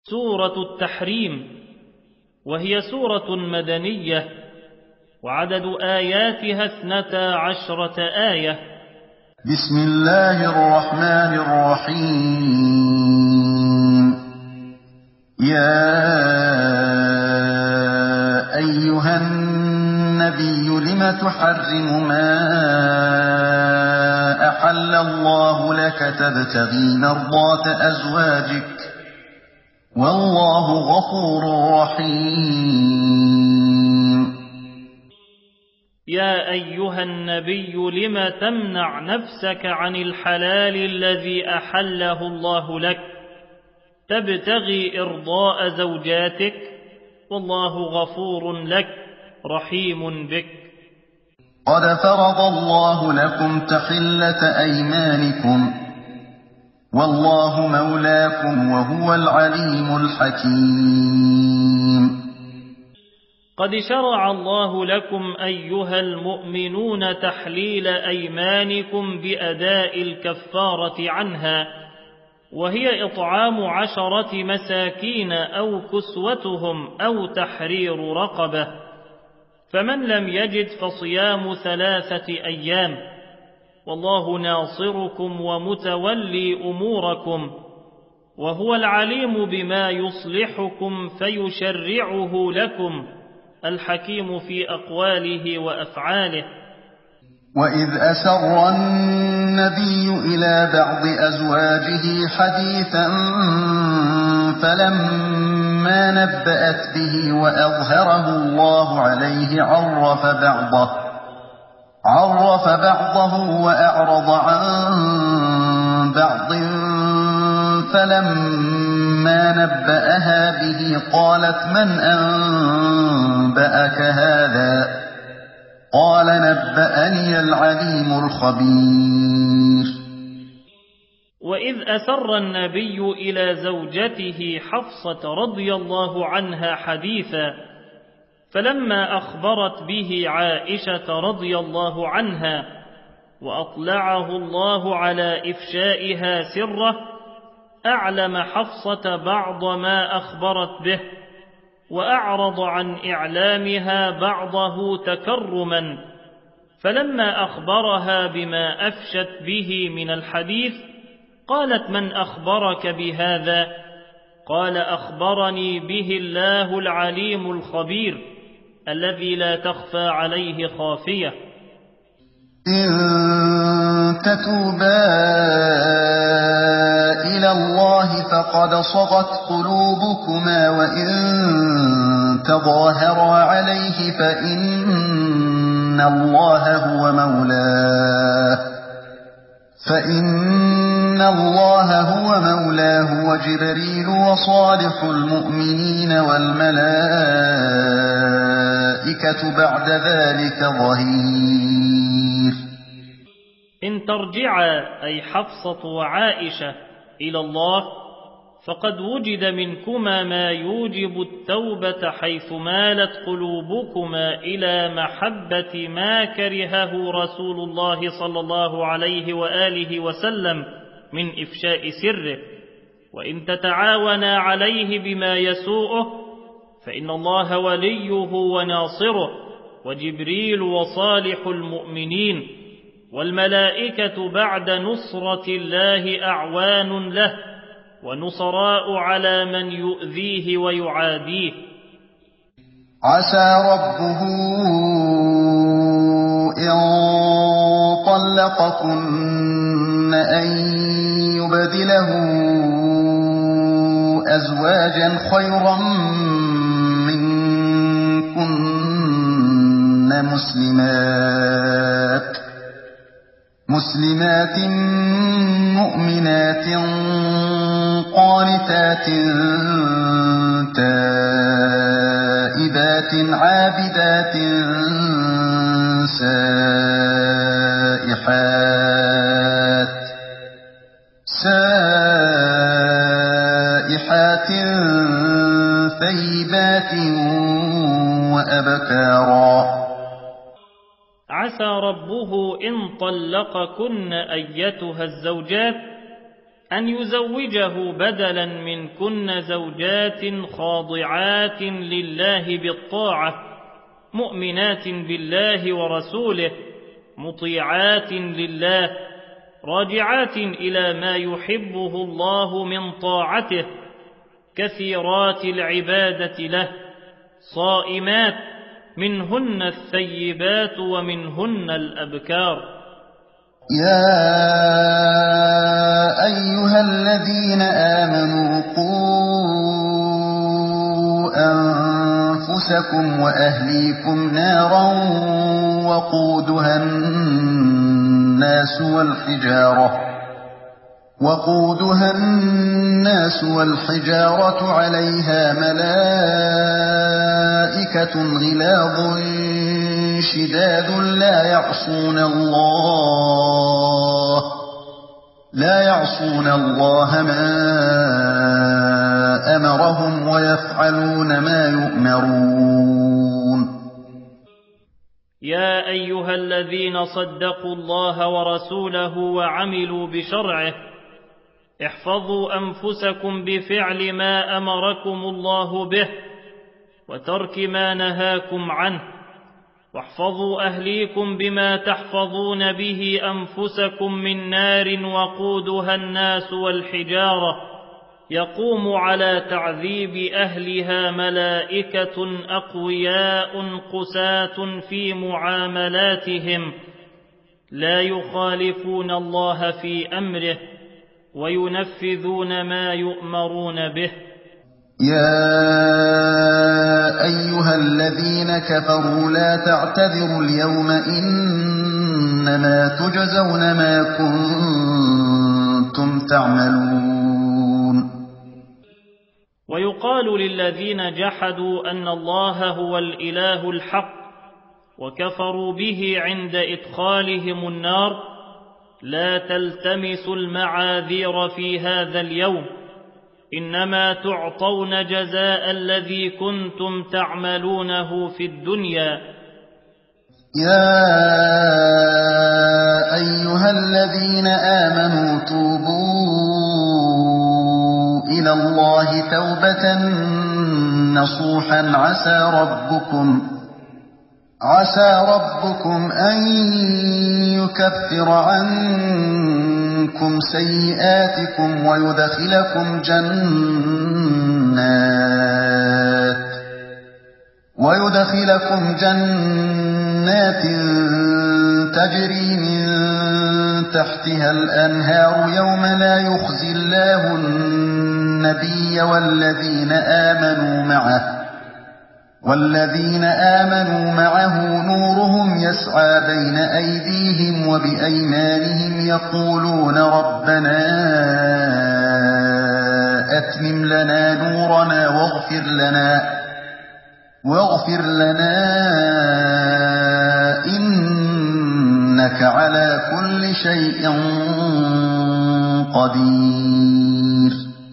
سورة التحريم، وهي سورة مدنية، وعدد آياتها 12 آية. بسم الله الرحمن الرحيم. يا أيها النبي لم تحرم ما أحل الله لك تبتغي مرضات أزواجك والله غفور رحيم. يا أيها النبي لم تمنع نفسك عن الحلال الذي أحله الله لك تبتغي إرضاء زوجاتك والله غفور لك رحيم بك. قد فرض الله لكم تحلة أيمانكم والله مولاكم وهو العليم الحكيم. قد شرع الله لكم أيها المؤمنون تحليل أيمانكم بأداء الكفارة عنها، وهي إطعام 10 مساكين أو كسوتهم أو تحرير رقبة، فمن لم يجد فصيام 3 أيام، والله ناصركم ومتولي أموركم، وهو العليم بما يصلحكم فيشرعه لكم، الحكيم في أقواله وأفعاله. وإذ أسر النبي إلى بعض أزواجه حديثا فلما نبأت به وأظهره الله عليه عرف بعضه وأعرض عن بعض، فلما نبأها به قالت من أنبأك هذا؟ قال نبأني العليم الخبير. وإذ أسر النبي إلى زوجته حفصة رضي الله عنها حديثا، فلما أخبرت به عائشة رضي الله عنها وأطلعه الله على إفشائها سره، أعلم حفصة بعض ما أخبرت به، وأعرض عن إعلامها بعضه تكرما، فلما أخبرها بما أفشت به من الحديث قالت من أخبرك بهذا؟ قال أخبرني به الله العليم الخبير الذي لا تخفى عليه خافية. إن تتوبا إلى الله فقد صغت قلوبكما وإن تظاهرا عليه فإن الله هو مولاه وجبريل وصالح المؤمنين والملائكة بعد ذلك ظهير. إن ترجعا أي حفصة وعائشة إلى الله فقد وجد منكما ما يوجب التوبة، حيث مالت قلوبكما إلى محبة ما كرهه رسول الله صلى الله عليه وآله وسلم من إفشاء سره. وإن تتعاونا عليه بما يسوءه فإن الله وليه وناصره، وجبريل وصالح المؤمنين والملائكة بعد نصرة الله أعوان له ونصراء على من يؤذيه ويعاديه. عسى ربه إن طلقكن أن يبدله أزواجا خيرا منكن مسلمات مؤمنات قانتات تائبات عابدات سائحات ثيبات وأبكارا. عسى ربه إن طلقكن أيتها الزوجات أن يزوجه بدلا منكن زوجات خاضعات لله بالطاعة مؤمنات بالله ورسوله مطيعات لله راجعات إلى ما يحبه الله من طاعته كثيرات العبادة له صائمات منهن الثيبات ومنهن الأبكار. يا أيها الذين آمنوا قوا أنفسكم وأهليكم نارا وقودها الناس والحجارة عليها ملائكة غلاظ شداد لا يعصون الله ما أمرهم ويفعلون ما يؤمرون. يا أيها الذين صدقوا الله ورسوله وعملوا بشرعه احفظوا أنفسكم بفعل ما أمركم الله به وترك ما نهاكم عنه واحفظوا أهليكم بما تحفظون به أنفسكم من نار وقودها الناس والحجارة يقوم على تعذيب أهلها ملائكة أقوياء قساة في معاملاتهم لا يخالفون الله في أمره وينفذون ما يؤمرون به. يا أيها الذين كفروا لا تعتذروا اليوم إنما تجزون ما كنتم تعملون. ويقال للذين جحدوا أن الله هو الإله الحق وكفروا به عند إدخالهم النار لا تلتمسوا المعاذير في هذا اليوم إنما تعطون جزاء الذي كنتم تعملونه في الدنيا. يا أيها الذين آمنوا توبوا إلى الله توبة نصوحا عسى ربكم أن يكفر عنكم سيئاتكم ويدخلكم جنات تجري من تحتها الأنهار يوم لا يخزي الله النبي والذين آمنوا معه نورهم يسعى بين أيديهم وبأيمانهم يقولون ربنا أتمم لنا نورنا واغفر لنا إنك على كل شيء قدير.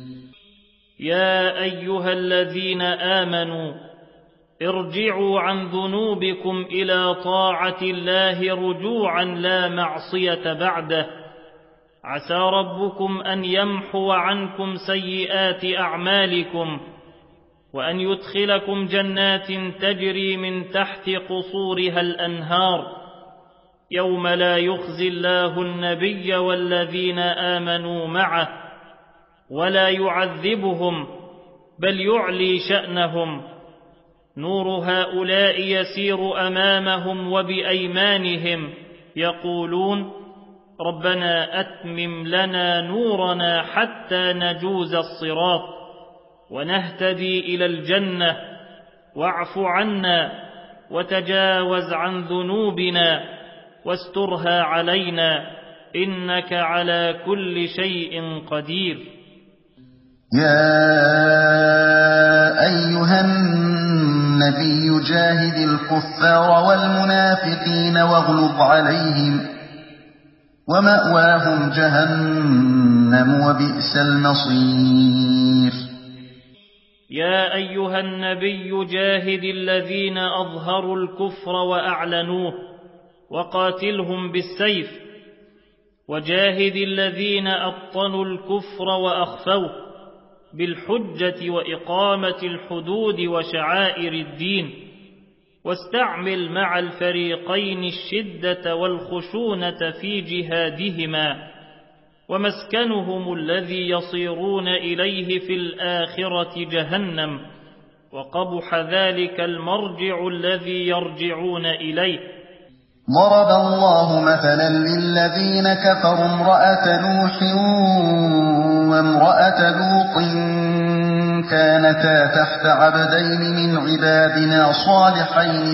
يا أيها الذين آمنوا ارجعوا عن ذنوبكم إلى طاعة الله رجوعا لا معصية بعده عسى ربكم أن يمحو عنكم سيئات أعمالكم وأن يدخلكم جنات تجري من تحت قصورها الأنهار يوم لا يخزي الله النبي والذين آمنوا معه ولا يعذبهم بل يعلي شأنهم نور هؤلاء يسير أمامهم وبأيمانهم يقولون ربنا أتمم لنا نورنا حتى نجوز الصراط ونهتدي إلى الجنة واعف عنا وتجاوز عن ذنوبنا واسترها علينا إنك على كل شيء قدير. يا أيها النبي جاهد الكفار والمنافقين واغلظ عليهم ومأواهم جهنم وبئس المصير. يا أيها النبي جاهد الذين أظهروا الكفر وأعلنوه وقاتلهم بالسيف وجاهد الذين أبطنوا الكفر وأخفوه بالحجة وإقامة الحدود وشعائر الدين، واستعمل مع الفريقين الشدة والخشونة في جهادهما، ومسكنهم الذي يصيرون إليه في الآخرة جهنم، وقبح ذلك المرجع الذي يرجعون إليه. ضرب الله مثلا للذين كفروا امرأة نوح وامرأة لوط كانتا تحت عبدين من عبادنا صالحين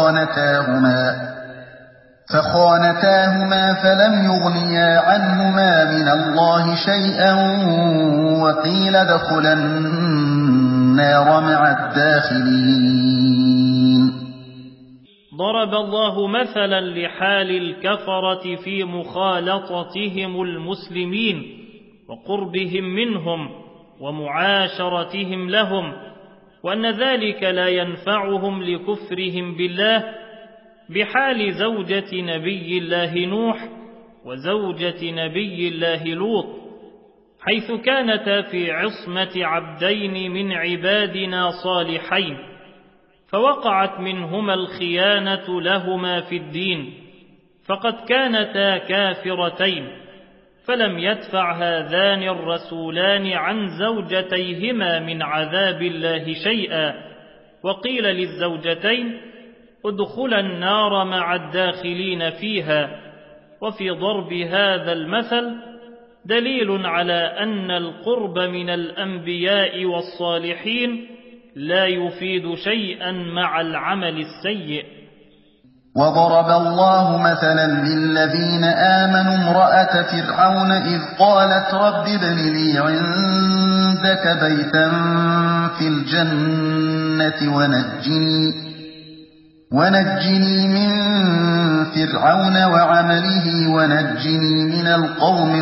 فخانتاهما فلم يغنيا عنهما من الله شيئا وقيل ادخلا النار مع الداخلين. ضرب الله مثلا لحال الكفرة في مخالطتهم المسلمين وقربهم منهم ومعاشرتهم لهم، وأن ذلك لا ينفعهم لكفرهم بالله، بحال زوجة نبي الله نوح وزوجة نبي الله لوط، حيث كانتا في عصمة عبدين من عبادنا صالحين، فوقعت منهما الخيانة لهما في الدين، فقد كانتا كافرتين، فلم يدفع هذان الرسولان عن زوجتيهما من عذاب الله شيئا، وقيل للزوجتين ادخلا النار مع الداخلين فيها. وفي ضرب هذا المثل دليل على أن القرب من الأنبياء والصالحين لا يفيد شيئا مع العمل السيء. وضرب الله مثلا للذين آمنوا امرأة فرعون إذ قالت رب ابن لي عندك بيتا في الجنة ونجني من فرعون وعمله ونجني من القوم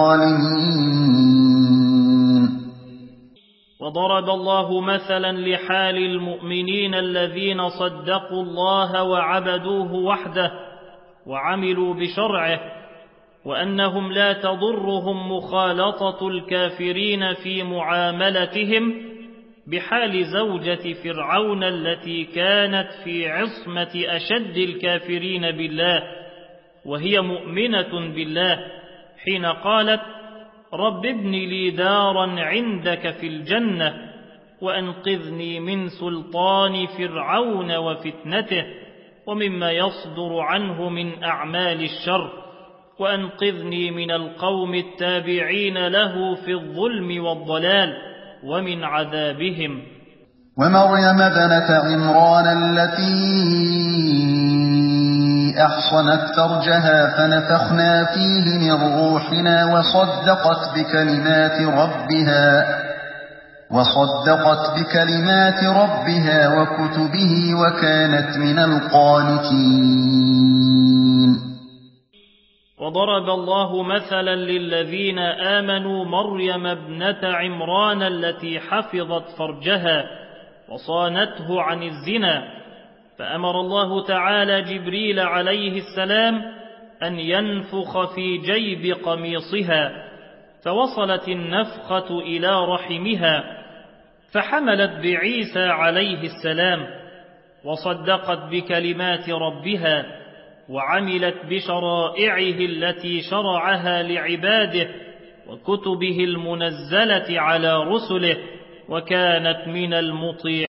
الظالمين. وضرب الله مثلا لحال المؤمنين الذين صدقوا الله وعبدوه وحده وعملوا بشرعه، وأنهم لا تضرهم مخالطة الكافرين في معاملتهم، بحال زوجة فرعون التي كانت في عصمة أشد الكافرين بالله وهي مؤمنة بالله، حين قالت رب ابن لي دارا عندك في الجنة وأنقذني من سلطان فرعون وفتنته ومما يصدر عنه من أعمال الشر، وأنقذني من القوم التابعين له في الظلم والضلال ومن عذابهم. ومريم ابنة عمران التي أحصنت فرجها فنفخنا فيه من روحنا وصدقت بكلمات ربها وكتبه وكانت من القانتين. وضرب الله مثلا للذين آمنوا مريم ابنة عمران التي حفظت فرجها وصانته عن الزنا، فأمر الله تعالى جبريل عليه السلام أن ينفخ في جيب قميصها، فوصلت النفخة إلى رحمها، فحملت بعيسى عليه السلام، وصدقت بكلمات ربها، وعملت بشرائعه التي شرعها لعباده وكتبه المنزلة على رسله، وكانت من المطيعين.